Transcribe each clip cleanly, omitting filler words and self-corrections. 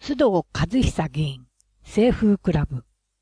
須藤和久議員、清風クラブ。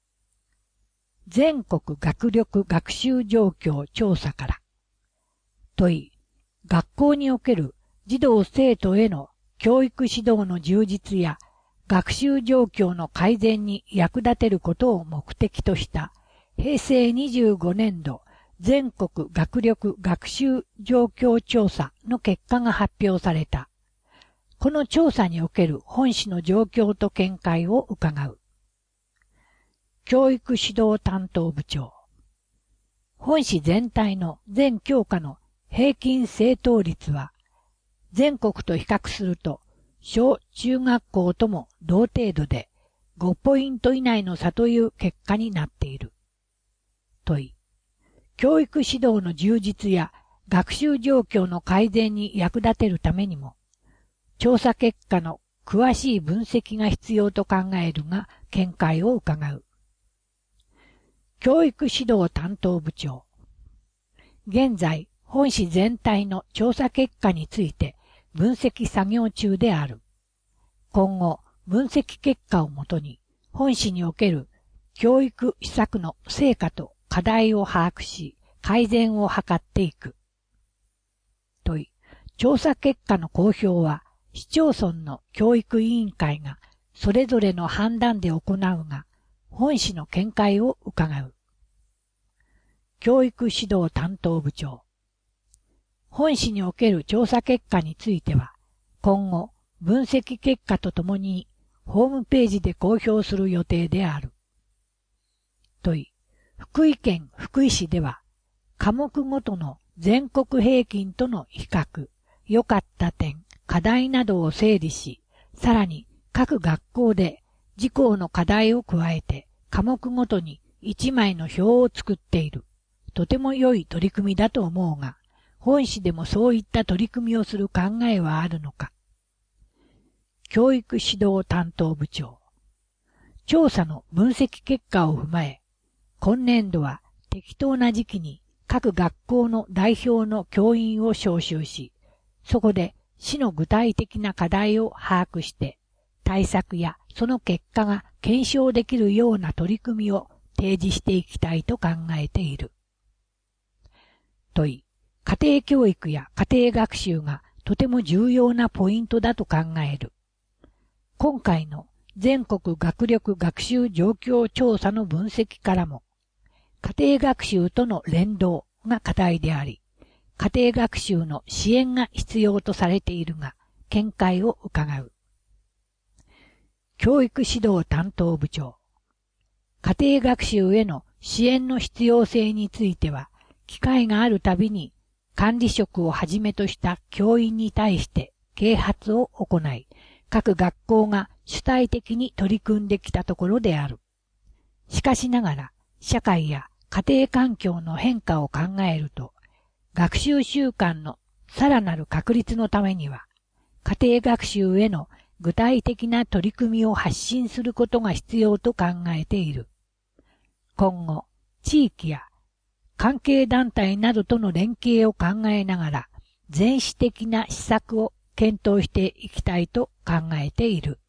全国学力学習状況調査から。問い、学校における児童生徒への教育指導の充実や学習状況の改善に役立てることを目的とした平成25年度全国学力学習状況調査の結果が発表された。この調査における本市の状況と見解を伺う。教育指導担当部長。本市全体の全教科の平均正答率は、全国と比較すると、小中学校とも同程度で5ポイント以内の差という結果になっている。問い。教育指導の充実や学習状況の改善に役立てるためにも、調査結果の詳しい分析が必要と考えるが、見解を伺う。教育指導担当部長。現在、本市全体の調査結果について分析作業中である。今後、分析結果をもとに、本市における教育施策の成果と課題を把握し、改善を図っていく。問い、調査結果の公表は、市町村の教育委員会がそれぞれの判断で行うが、本市の見解を伺う。教育指導担当部長。本市における調査結果については、今後、分析結果とともに、ホームページで公表する予定である。問い、福井県福井市では、科目ごとの全国平均との比較、良かった点、課題などを整理し、さらに各学校で自校の課題を加えて科目ごとに1枚の表を作っている。とても良い取り組みだと思うが、本市でもそういった取り組みをする考えはあるのか。教育指導担当部長。調査の分析結果を踏まえ、今年度は適当な時期に各学校の代表の教員を招集し、そこで市の具体的な課題を把握して、対策やその結果が検証できるような取り組みを提示していきたいと考えている。問い、家庭教育や家庭学習がとても重要なポイントだと考える。今回の全国学力学習状況調査の分析からも、家庭学習との連動が課題であり、家庭学習の支援が必要とされているが、見解を伺う。教育指導担当部長。家庭学習への支援の必要性については、機会があるたびに管理職をはじめとした教員に対して啓発を行い、各学校が主体的に取り組んできたところである。しかしながら、社会や家庭環境の変化を考えると、学習習慣のさらなる確立のためには、家庭学習への具体的な取り組みを発信することが必要と考えている。今後、地域や関係団体などとの連携を考えながら、全市的な施策を検討していきたいと考えている。